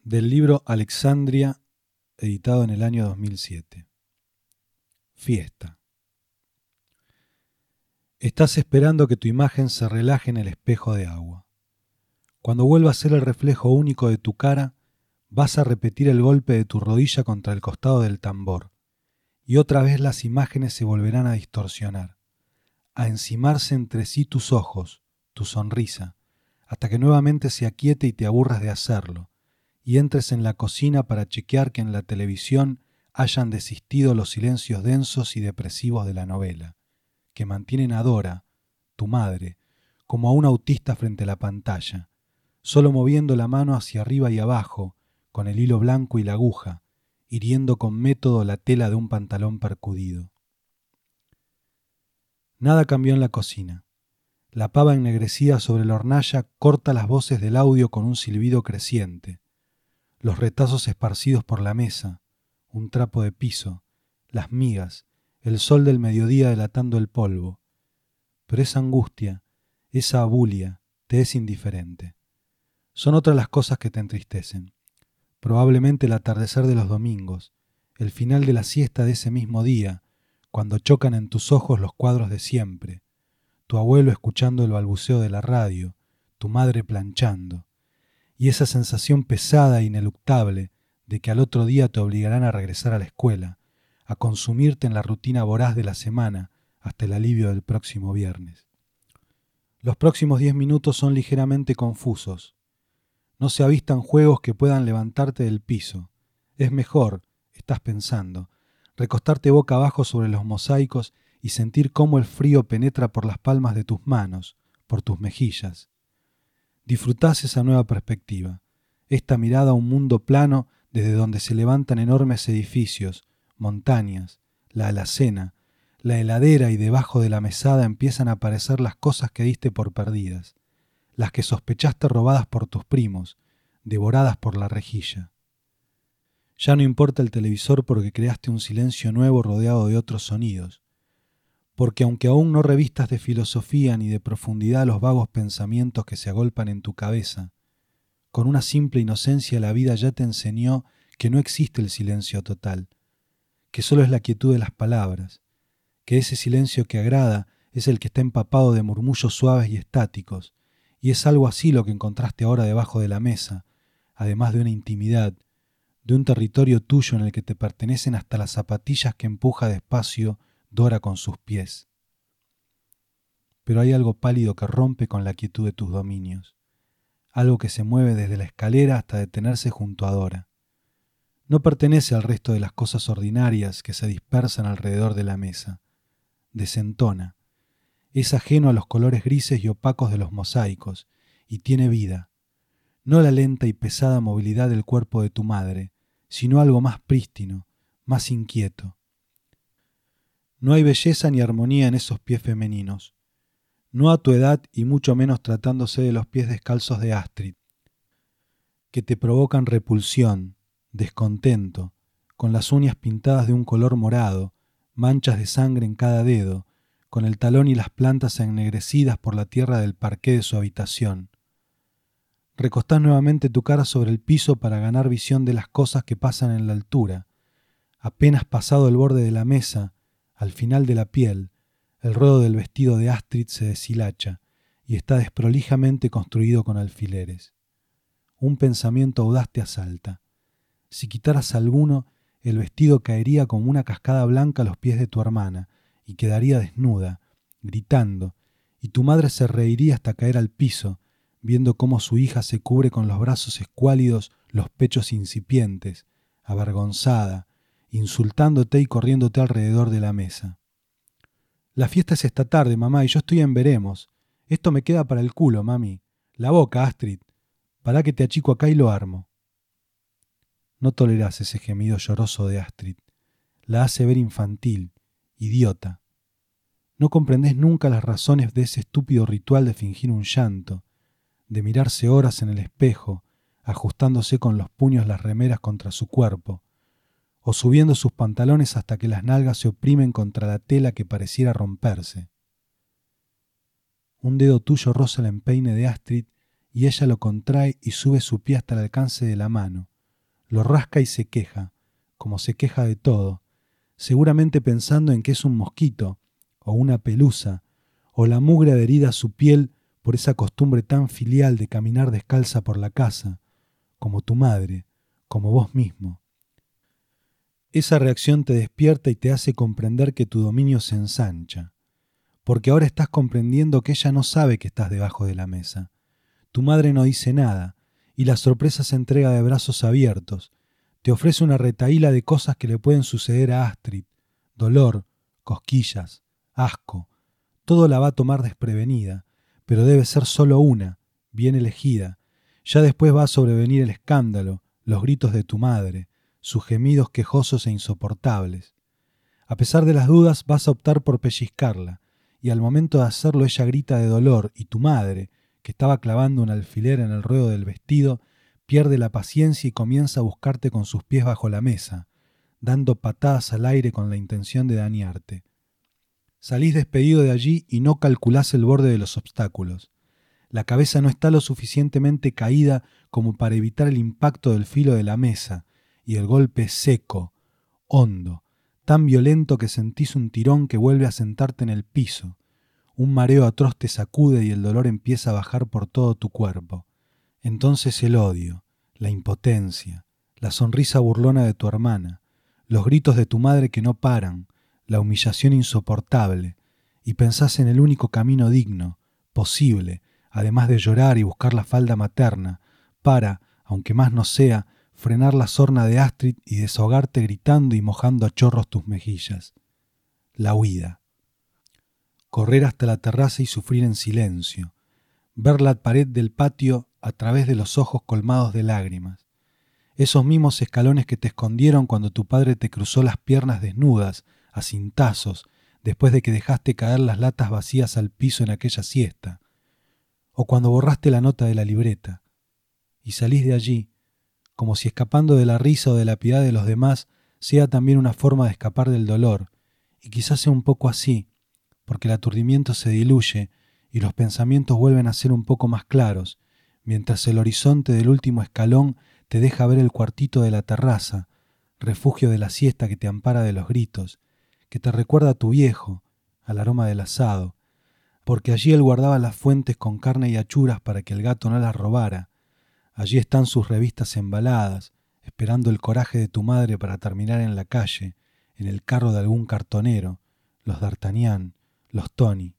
Del libro Alexandria, editado en el año 2007. Fiesta. Estás esperando que tu imagen se relaje en el espejo de agua. Cuando vuelva a ser el reflejo único de tu cara, vas a repetir el golpe de tu rodilla contra el costado del tambor, y otra vez las imágenes se volverán a distorsionar, a encimarse entre sí tus ojos, tu sonrisa, hasta que nuevamente se aquiete y te aburras de hacerlo, y entres en la cocina para chequear que en la televisión hayan desistido los silencios densos y depresivos de la novela, que mantienen a Dora, tu madre, como a un autista frente a la pantalla, solo moviendo la mano hacia arriba y abajo, con el hilo blanco y la aguja, hiriendo con método la tela de un pantalón percudido. Nada cambió en la cocina. La pava ennegrecida sobre la hornalla corta las voces del audio con un silbido creciente. Los retazos esparcidos por la mesa, un trapo de piso, las migas, el sol del mediodía delatando el polvo. Pero esa angustia, esa abulia, te es indiferente. Son otras las cosas que te entristecen. Probablemente el atardecer de los domingos, el final de la siesta de ese mismo día, cuando chocan en tus ojos los cuadros de siempre, tu abuelo escuchando el balbuceo de la radio, tu madre planchando, y esa sensación pesada e ineluctable de que al otro día te obligarán a regresar a la escuela, a consumirte en la rutina voraz de la semana hasta el alivio del próximo viernes. Los próximos 10 minutos son ligeramente confusos. No se avistan juegos que puedan levantarte del piso. Es mejor, estás pensando, recostarte boca abajo sobre los mosaicos y sentir cómo el frío penetra por las palmas de tus manos, por tus mejillas. Disfrutás esa nueva perspectiva, esta mirada a un mundo plano desde donde se levantan enormes edificios, montañas, la alacena, la heladera y debajo de la mesada empiezan a aparecer las cosas que diste por perdidas, las que sospechaste robadas por tus primos, devoradas por la rejilla. Ya no importa el televisor porque creaste un silencio nuevo rodeado de otros sonidos, porque aunque aún no revistas de filosofía ni de profundidad los vagos pensamientos que se agolpan en tu cabeza, con una simple inocencia la vida ya te enseñó que no existe el silencio total, que solo es la quietud de las palabras, que ese silencio que agrada es el que está empapado de murmullos suaves y estáticos, y es algo así lo que encontraste ahora debajo de la mesa, además de una intimidad, de un territorio tuyo en el que te pertenecen hasta las zapatillas que empuja despacio Dora con sus pies. Pero hay algo pálido que rompe con la quietud de tus dominios, algo que se mueve desde la escalera hasta detenerse junto a Dora. No pertenece al resto de las cosas ordinarias que se dispersan alrededor de la mesa. Desentona. Es ajeno a los colores grises y opacos de los mosaicos, y tiene vida. No la lenta y pesada movilidad del cuerpo de tu madre, sino algo más prístino, más inquieto. No hay belleza ni armonía en esos pies femeninos, no a tu edad y mucho menos tratándose de los pies descalzos de Astrid, que te provocan repulsión, descontento, con las uñas pintadas de un color morado, manchas de sangre en cada dedo, con el talón y las plantas ennegrecidas por la tierra del parqué de su habitación. Recostás nuevamente tu cara sobre el piso para ganar visión de las cosas que pasan en la altura. Apenas pasado el borde de la mesa, al final de la piel, el ruedo del vestido de Astrid se deshilacha y está desprolijamente construido con alfileres. Un pensamiento audaz te asalta. Si quitaras alguno, el vestido caería como una cascada blanca a los pies de tu hermana y quedaría desnuda, gritando, y tu madre se reiría hasta caer al piso, viendo cómo su hija se cubre con los brazos escuálidos los pechos incipientes, avergonzada, insultándote y corriéndote alrededor de la mesa. La fiesta es esta tarde, mamá, y yo estoy en veremos. Esto me queda para el culo, mami. La boca, Astrid. Pará que te achico acá y lo armo. No tolerás ese gemido lloroso de Astrid. La hace ver infantil, idiota. No comprendés nunca las razones de ese estúpido ritual de fingir un llanto, de mirarse horas en el espejo, ajustándose con los puños las remeras contra su cuerpo, o subiendo sus pantalones hasta que las nalgas se oprimen contra la tela que pareciera romperse. Un dedo tuyo roza el empeine de Astrid y ella lo contrae y sube su pie hasta el alcance de la mano, lo rasca y se queja, como se queja de todo, seguramente pensando en que es un mosquito, o una pelusa, o la mugre adherida a su piel por esa costumbre tan filial de caminar descalza por la casa, como tu madre, como vos mismo. Esa reacción te despierta y te hace comprender que tu dominio se ensancha, porque ahora estás comprendiendo que ella no sabe que estás debajo de la mesa. Tu madre no dice nada, y la sorpresa se entrega de brazos abiertos. Te ofrece una retahíla de cosas que le pueden suceder a Astrid: dolor, cosquillas, asco. Todo la va a tomar desprevenida, pero debe ser solo una, bien elegida. Ya después va a sobrevenir el escándalo, los gritos de tu madre, sus gemidos quejosos e insoportables. A pesar de las dudas, vas a optar por pellizcarla, y al momento de hacerlo ella grita de dolor, y tu madre, que estaba clavando un alfiler en el ruedo del vestido, pierde la paciencia y comienza a buscarte con sus pies bajo la mesa, dando patadas al aire con la intención de dañarte. Salís despedido de allí y no calculás el borde de los obstáculos. La cabeza no está lo suficientemente caída como para evitar el impacto del filo de la mesa, y el golpe es seco, hondo, tan violento que sentís un tirón que vuelve a sentarte en el piso. Un mareo atroz te sacude y el dolor empieza a bajar por todo tu cuerpo. Entonces el odio, la impotencia, la sonrisa burlona de tu hermana, los gritos de tu madre que no paran, la humillación insoportable, y pensás en el único camino digno, posible, además de llorar y buscar la falda materna, para, aunque más no sea, frenar la sorna de Astrid y desahogarte gritando y mojando a chorros tus mejillas. La huida. Correr hasta la terraza y sufrir en silencio. Ver la pared del patio a través de los ojos colmados de lágrimas. Esos mismos escalones que te escondieron cuando tu padre te cruzó las piernas desnudas, a cintazos, después de que dejaste caer las latas vacías al piso en aquella siesta. O cuando borraste la nota de la libreta. Y salís de allí, como si escapando de la risa o de la piedad de los demás sea también una forma de escapar del dolor, y quizás sea un poco así, porque el aturdimiento se diluye y los pensamientos vuelven a ser un poco más claros, mientras el horizonte del último escalón te deja ver el cuartito de la terraza, refugio de la siesta que te ampara de los gritos, que te recuerda a tu viejo, al aroma del asado, porque allí él guardaba las fuentes con carne y achuras para que el gato no las robara. Allí están sus revistas embaladas, esperando el coraje de tu madre para terminar en la calle, en el carro de algún cartonero, los D'Artagnan, los Tony.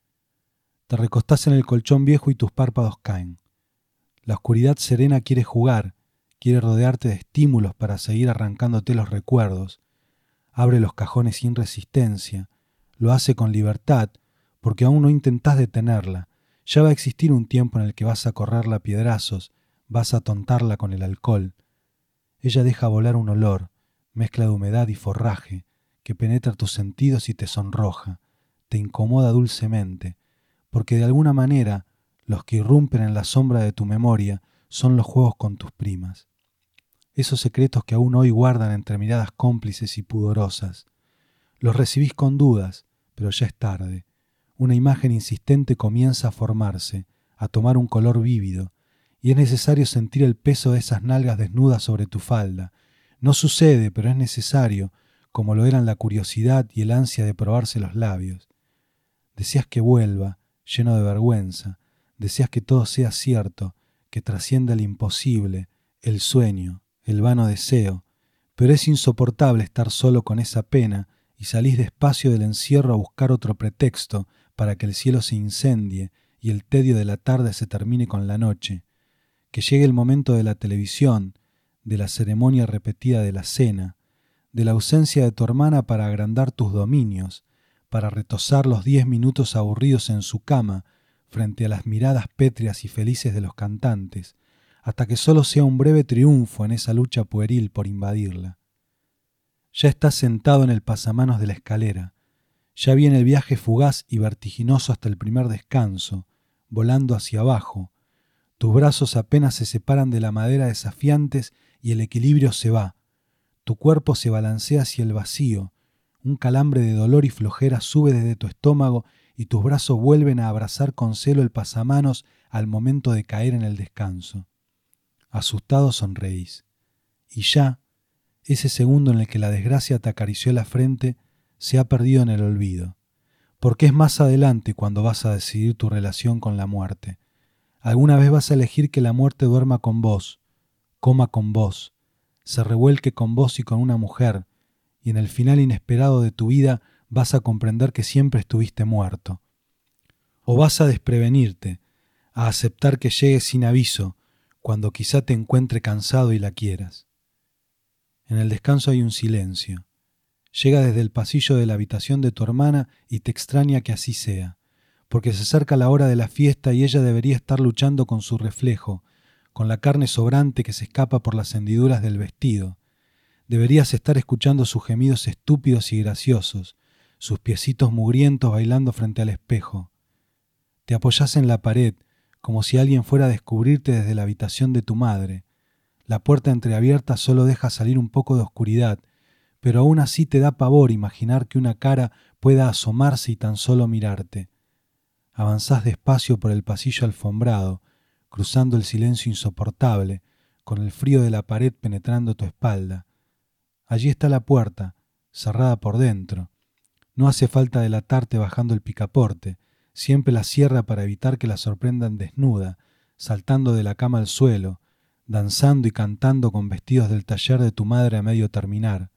Te recostás en el colchón viejo y tus párpados caen. La oscuridad serena quiere jugar, quiere rodearte de estímulos para seguir arrancándote los recuerdos. Abre los cajones sin resistencia, lo hace con libertad, porque aún no intentás detenerla. Ya va a existir un tiempo en el que vas a correrla a piedrazos, vas a tontarla con el alcohol. Ella deja volar un olor, mezcla de humedad y forraje, que penetra tus sentidos y te sonroja, te incomoda dulcemente, porque de alguna manera los que irrumpen en la sombra de tu memoria son los juegos con tus primas. Esos secretos que aún hoy guardan entre miradas cómplices y pudorosas. Los recibís con dudas, pero ya es tarde. Una imagen insistente comienza a formarse, a tomar un color vívido, y es necesario sentir el peso de esas nalgas desnudas sobre tu falda. No sucede, pero es necesario, como lo eran la curiosidad y el ansia de probarse los labios. Deseas que vuelva, lleno de vergüenza, deseas que todo sea cierto, que trascienda el imposible, el sueño, el vano deseo, pero es insoportable estar solo con esa pena y salís despacio del encierro a buscar otro pretexto para que el cielo se incendie y el tedio de la tarde se termine con la noche, que llegue el momento de la televisión, de la ceremonia repetida de la cena, de la ausencia de tu hermana para agrandar tus dominios, para retosar los 10 minutos aburridos en su cama frente a las miradas pétreas y felices de los cantantes, hasta que solo sea un breve triunfo en esa lucha pueril por invadirla. Ya estás sentado en el pasamanos de la escalera, ya viene el viaje fugaz y vertiginoso hasta el primer descanso, volando hacia abajo. Tus brazos apenas se separan de la madera desafiantes y el equilibrio se va. Tu cuerpo se balancea hacia el vacío, un calambre de dolor y flojera sube desde tu estómago y tus brazos vuelven a abrazar con celo el pasamanos al momento de caer en el descanso. Asustado sonreís. y ya, ese segundo en el que la desgracia te acarició la frente se ha perdido en el olvido, porque es más adelante cuando vas a decidir tu relación con la muerte. Alguna vez vas a elegir que la muerte duerma con vos, coma con vos, se revuelque con vos y con una mujer, y en el final inesperado de tu vida vas a comprender que siempre estuviste muerto. O vas a desprevenirte, a aceptar que llegue sin aviso, cuando quizá te encuentre cansado y la quieras. En el descanso hay un silencio. Llega desde el pasillo de la habitación de tu hermana y te extraña que así sea, porque se acerca la hora de la fiesta y ella debería estar luchando con su reflejo, con la carne sobrante que se escapa por las hendiduras del vestido. Deberías estar escuchando sus gemidos estúpidos y graciosos, sus piecitos mugrientos bailando frente al espejo. Te apoyás en la pared, como si alguien fuera a descubrirte desde la habitación de tu madre. La puerta entreabierta solo deja salir un poco de oscuridad, pero aún así te da pavor imaginar que una cara pueda asomarse y tan solo mirarte. Avanzás despacio por el pasillo alfombrado, cruzando el silencio insoportable, con el frío de la pared penetrando tu espalda. Allí está la puerta, cerrada por dentro. No hace falta delatarte bajando el picaporte, siempre la cierra para evitar que la sorprendan desnuda, saltando de la cama al suelo, danzando y cantando con vestidos del taller de tu madre a medio terminar.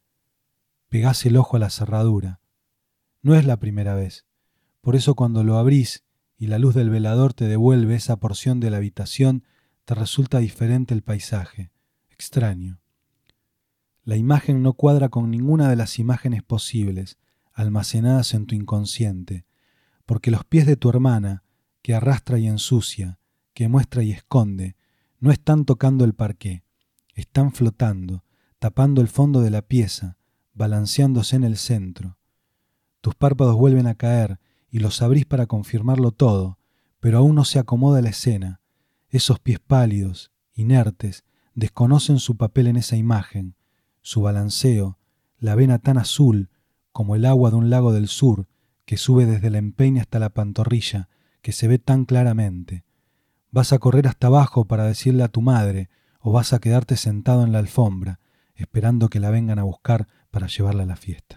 Pegás el ojo a la cerradura. No es la primera vez. Por eso cuando lo abrís y la luz del velador te devuelve esa porción de la habitación, te resulta diferente el paisaje, extraño. La imagen no cuadra con ninguna de las imágenes posibles, almacenadas en tu inconsciente, porque los pies de tu hermana, que arrastra y ensucia, que muestra y esconde, no están tocando el parqué, están flotando, tapando el fondo de la pieza, balanceándose en el centro. Tus párpados vuelven a caer y los abrís para confirmarlo todo, pero aún no se acomoda la escena. Esos pies pálidos, inertes, desconocen su papel en esa imagen, su balanceo, la vena tan azul como el agua de un lago del sur que sube desde la empeine hasta la pantorrilla, que se ve tan claramente. Vas a correr hasta abajo para decirle a tu madre, o vas a quedarte sentado en la alfombra, esperando que la vengan a buscar para llevarla a la fiesta.